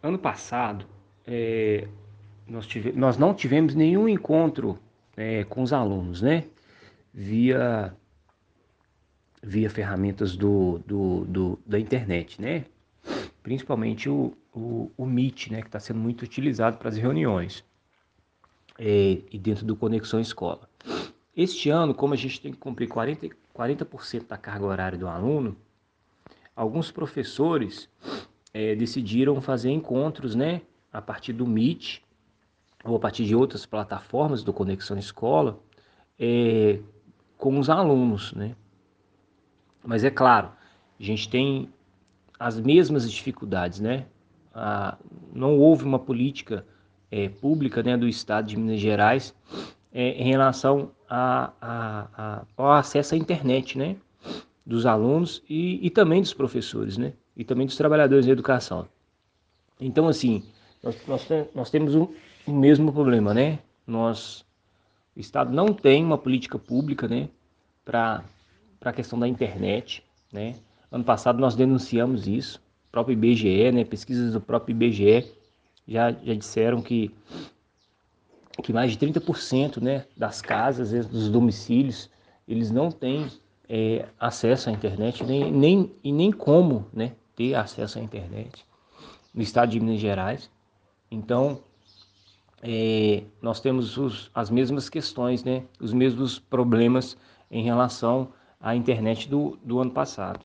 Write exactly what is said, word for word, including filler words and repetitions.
Ano passado, é, nós, tive, nós não tivemos nenhum encontro é, com os alunos, né? Via, via ferramentas do, do, do- da internet, né? Principalmente o, o, o Meet, né? Que está sendo muito utilizado para as reuniões é, e dentro do Conexão Escola. Este ano, como a gente tem que cumprir quarenta, quarenta por cento da carga horária do aluno, alguns professores é, decidiram fazer encontros, né? A partir do Meet ou a partir de outras plataformas do Conexão Escola, é, com os alunos, né? Mas é claro, a gente tem as mesmas dificuldades, né? Ah, não houve uma política é, pública, né, do Estado de Minas Gerais é, em relação a, a, a, ao acesso à internet, né? Dos alunos e, e também dos professores, né? E também dos trabalhadores da educação. Então, assim, nós, nós, nós temos o, o mesmo problema, né? Nós O Estado não tem uma política pública, né, para a questão da internet, né? Ano passado nós denunciamos isso, o próprio I B G E, né, pesquisas do próprio I B G E já, já disseram que, que mais de trinta por cento, né, das casas, dos domicílios, eles não têm é, acesso à internet nem, nem, e nem como, né, ter acesso à internet no estado de Minas Gerais. Então, é, nós temos os, as mesmas questões, né? Os mesmos problemas em relação à internet do, do ano passado.